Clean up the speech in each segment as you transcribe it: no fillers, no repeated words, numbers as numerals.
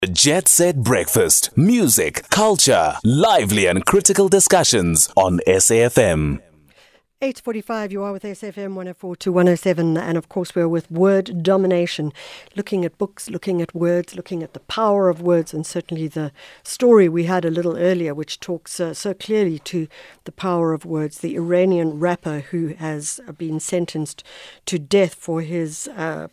Jet Set Breakfast. Music, culture, lively and critical discussions on SAFM. 8:45, you are with SFM 104 to 107, and of course we're with word domination, looking at books, looking at words, looking at the power of words, and certainly the story we had a little earlier, which talks so clearly to the power of words. The Iranian rapper who has been sentenced to death for his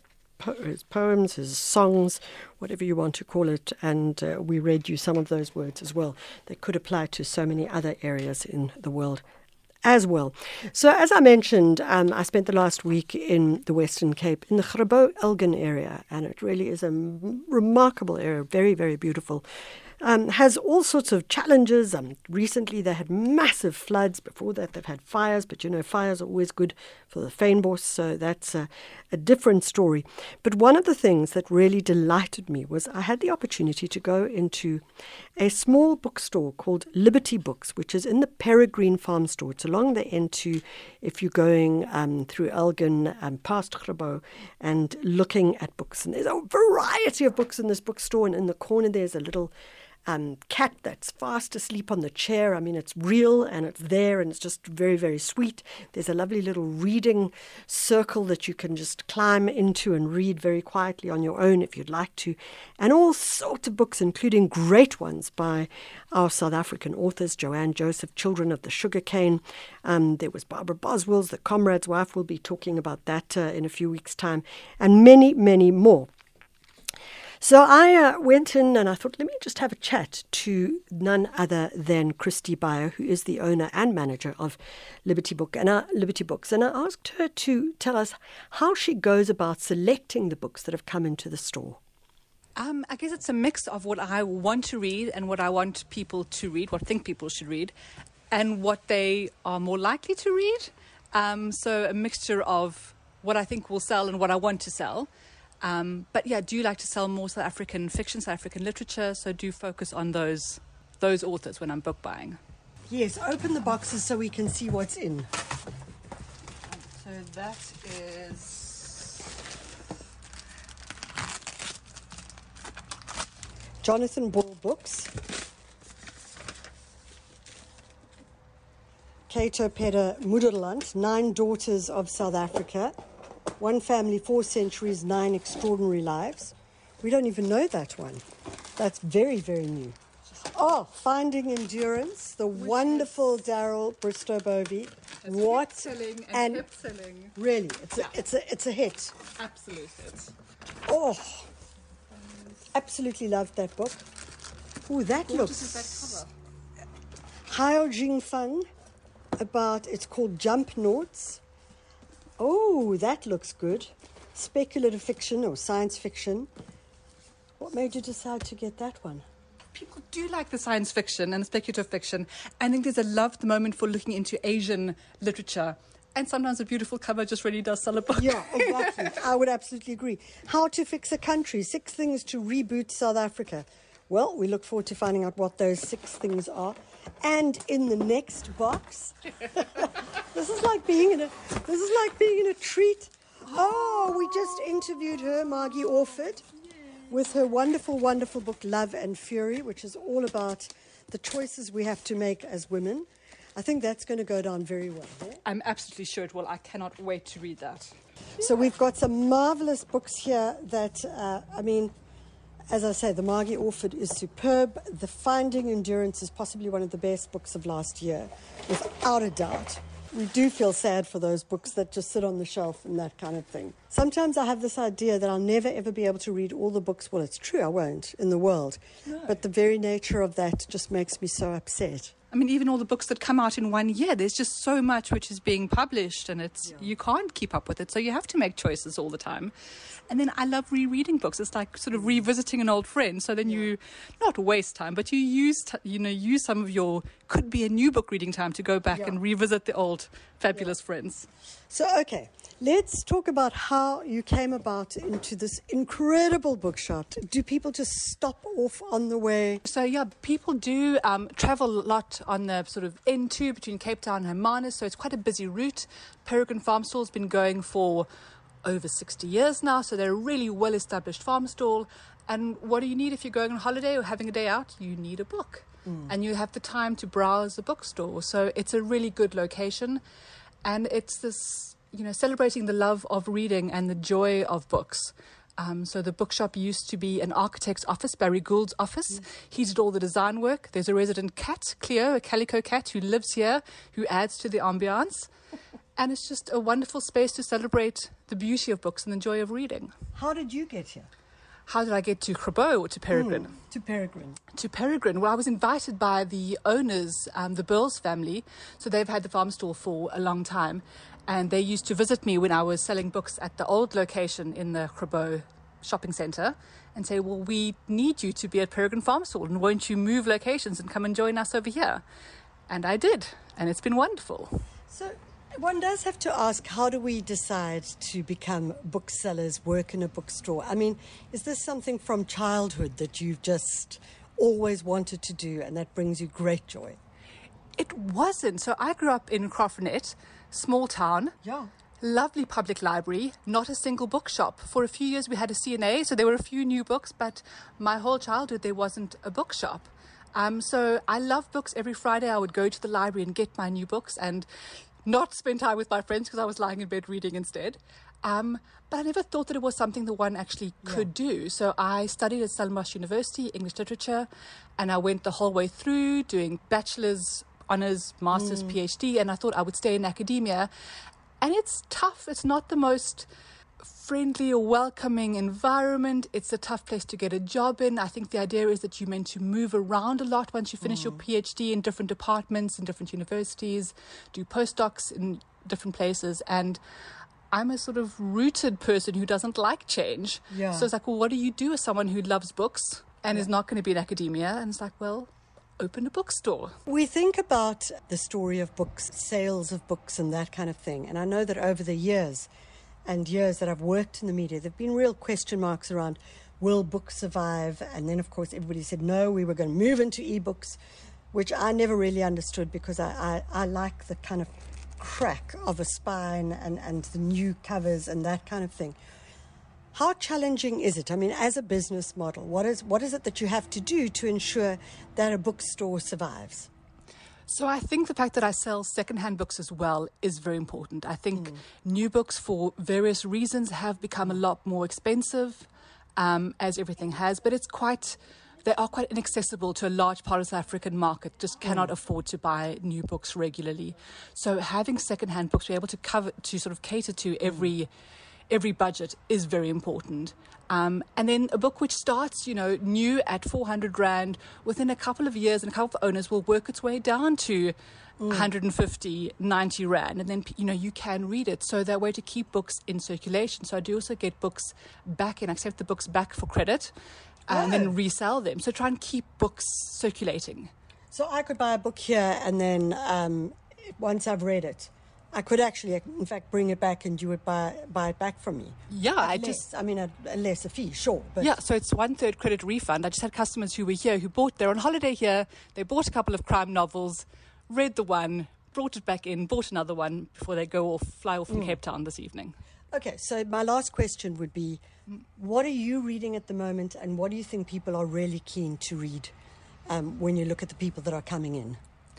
poems, his songs, whatever you want to call it, and we read you some of those words as well. They could apply to so many other areas in the world as well. So as I mentioned, I spent the last week in the Western Cape, in the Grabouw Elgin area, and it really is a remarkable area, very, very beautiful. Has all sorts of challenges. Recently they had massive floods. Before that they've had fires, but you know, fires are always good for the fynbos, so that's a different story. But one of the things that really delighted me was I had the opportunity to go into a small bookstore called Liberty Books, which is in the Peregrine Farm Store. It's along the N2 if you're going through Elgin past Grabouw and looking at books. And there's a variety of books in this bookstore, and in the corner there's a little cat that's fast asleep on the chair. I mean, it's real and it's there and it's just very, very sweet. There's a lovely little reading circle that you can just climb into and read very quietly on your own if you'd like to. And all sorts of books, including great ones by our South African authors, Joanne Joseph, Children of the Sugarcane. There was Barbara Boswell's The Comrade's Wife. We'll be talking about that in a few weeks' time. And many, many more. So I went in and I thought, let me just have a chat to none other than Christy Beyer, who is the owner and manager of Liberty Books. And I asked her to tell us how she goes about selecting the books that have come into the store. I guess it's a mix of what I want to read and what I want people to read, what I think people should read, and what they are more likely to read. So a mixture of what I think will sell and what I want to sell. But yeah, I do like to sell more South African fiction, South African literature, so do focus on those authors when I'm book buying. Yes, open the boxes so we can see what's in. So that is Jonathan Ball books. Cato Peder Moederland, 9 Daughters of South Africa. One Family, 4 Centuries, 9 Extraordinary Lives. We don't even know that one. That's very, very new. Oh, Finding Endurance, the wonderful Daryl Bristow-Bovey. What? Selling and hip selling. Really, it's a hit. Absolute hit. Oh, absolutely loved that book. Oh, that Gorgeous looks. Is that cover? Hao Jing Feng, it's called Jump Noughts. Oh, that looks good. Speculative fiction or science fiction. What made you decide to get that one? People do like the science fiction and speculative fiction. I think there's a love at the moment for looking into Asian literature. And sometimes a beautiful cover just really does sell a book. Yeah, exactly. I would absolutely agree. How to Fix a Country, 6 Things to Reboot South Africa. Well, we look forward to finding out what those 6 things are. And in the next box, this is like being in a treat. Oh, we just interviewed her, Margie Orford, with her wonderful, wonderful book, Love and Fury, which is all about the choices we have to make as women. I think that's going to go down very well. Eh? I'm absolutely sure it will. I cannot wait to read that. So we've got some marvelous books here that, as I say, the Margie Orford is superb. The Finding Endurance is possibly one of the best books of last year, without a doubt. We do feel sad for those books that just sit on the shelf and that kind of thing. Sometimes I have this idea that I'll never, ever be able to read all the books, well, it's true, I won't, in the world. No. But the very nature of that just makes me so upset. I mean, even all the books that come out in one year, there's just so much which is being published and you can't keep up with it. So you have to make choices all the time. And then I love rereading books. It's like sort of revisiting an old friend. So then you not waste time, but you use some of your could be a new book reading time to go back and revisit the old fabulous friends. So, okay, let's talk about how you came about into this incredible bookshop. Do people just stop off on the way? So, yeah, people do travel a lot on the sort of N2 between Cape Town and Hermanus. So it's quite a busy route. Peregrine Farm Store has been going for over 60 years now. So they're a really well-established farm stall. And what do you need if you're going on holiday or having a day out? You need a book. And you have the time to browse the bookstore. So it's a really good location. And it's this, celebrating the love of reading and the joy of books. So the bookshop used to be an architect's office, Barry Gould's office. He did all the design work. There's a resident cat, Cleo, a calico cat, who lives here, who adds to the ambiance. And it's just a wonderful space to celebrate the beauty of books and the joy of reading. How did you get here? How did I get to Grabo or to Peregrine? To Peregrine. To Peregrine. Well, I was invited by the owners, the Burles family. So they've had the farm store for a long time. And they used to visit me when I was selling books at the old location in the Grabo shopping centre and say, well, we need you to be at Peregrine Farm Store, and won't you move locations and come and join us over here? And I did. And it's been wonderful. So one does have to ask, how do we decide to become booksellers, work in a bookstore? I mean, is this something from childhood that you've just always wanted to do and that brings you great joy? It wasn't. So I grew up in Crofnet, small town. Yeah. Lovely public library, not a single bookshop. For a few years we had a C&A, so there were a few new books, but my whole childhood there wasn't a bookshop. So I love books. Every Friday I would go to the library and get my new books and not spend time with my friends because I was lying in bed reading instead. But I never thought that it was something that one actually could do. So I studied at Stellenbosch University, English literature, and I went the whole way through doing bachelor's, honours, master's, PhD, and I thought I would stay in academia. And it's tough. It's not the most friendly or welcoming environment. It's a tough place to get a job in. I think the idea is that you're meant to move around a lot once you finish your PhD in different departments, in different universities, do postdocs in different places. And I'm a sort of rooted person who doesn't like change. Yeah. So it's like, well, what do you do as someone who loves books and is not going to be in academia? And it's like, well, open a bookstore. We think about the story of books, sales of books and that kind of thing. And I know that over the years and years that I've worked in the media, there have been real question marks around, will books survive? And then, of course, everybody said, no, we were going to move into ebooks, which I never really understood because I like the kind of crack of a spine and the new covers and that kind of thing. How challenging is it? I mean, as a business model, what is it that you have to do to ensure that a bookstore survives? So I think the fact that I sell secondhand books as well is very important. I think new books, for various reasons, have become a lot more expensive, as everything has. But they are quite inaccessible to a large part of the South African market. Just cannot afford to buy new books regularly. So having secondhand books, we're able to sort of cater to every budget is very important. And then a book which starts, new at 400 Rand, within a couple of years and a couple of owners will work its way down to 150, 90 Rand. And then, you can read it. So that way to keep books in circulation. So I do also get books back and accept the books back for credit and then resell them. So try and keep books circulating. So I could buy a book here and then once I've read it, I could actually, in fact, bring it back and you would buy it back from me. Yeah, a lesser fee, sure. But yeah, so it's 1/3 credit refund. I just had customers who were here they're on holiday here, they bought a couple of crime novels, read the one, brought it back in, bought another one before they fly off from Cape Town this evening. Okay, so my last question would be, what are you reading at the moment and what do you think people are really keen to read when you look at the people that are coming in?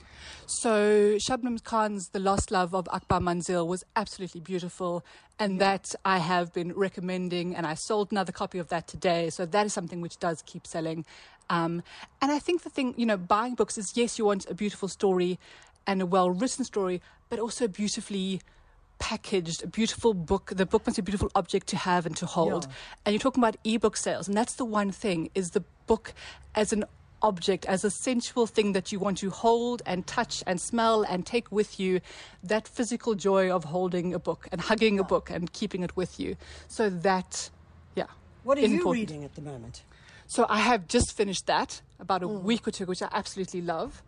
So Shabnam Khan's The Lost Love of Akbar Manzil was absolutely beautiful, and that I have been recommending, and I sold another copy of that today. So that is something which does keep selling. And I think the thing, buying books is, yes, you want a beautiful story and a well-written story, but also beautifully packaged, a beautiful book. The book must be a beautiful object to have and to hold. Yeah. And you're talking about ebook sales, and that's the one thing, is the book as an object, as a sensual thing that you want to hold and touch and smell and take with you, that physical joy of holding a book and hugging a book and keeping it with you. So that, What are important. you reading at the moment? So I have just finished that about a week or two, which I absolutely love.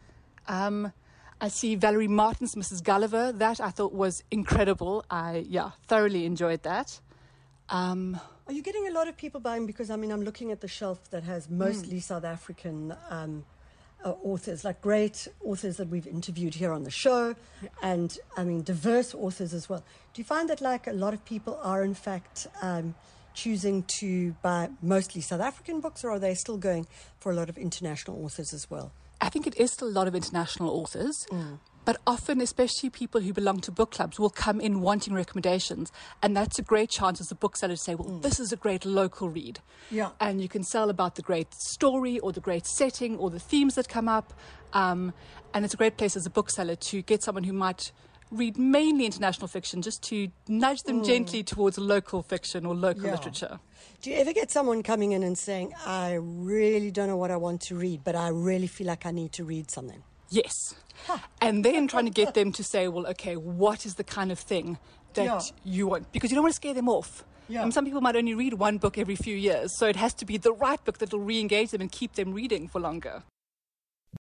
I see Valerie Martin's Mrs. Gulliver. That I thought was incredible. I thoroughly enjoyed that. Are you getting a lot of people buying? Because, I'm looking at the shelf that has mostly South African authors, like great authors that we've interviewed here on the show, and, diverse authors as well. Do you find that, a lot of people are, in fact, choosing to buy mostly South African books, or are they still going for a lot of international authors as well? I think it is still a lot of international authors. But often, especially people who belong to book clubs, will come in wanting recommendations. And that's a great chance as a bookseller to say, well, this is a great local read. Yeah. And you can sell about the great story or the great setting or the themes that come up. And it's a great place as a bookseller to get someone who might read mainly international fiction just to nudge them gently towards local fiction or local literature. Do you ever get someone coming in and saying, I really don't know what I want to read, but I really feel like I need to read something? Yes. And then trying to get them to say, well, okay, what is the kind of thing that you want? Because you don't want to scare them off. Yeah. Some people might only read one book every few years, so it has to be the right book that will re-engage them and keep them reading for longer.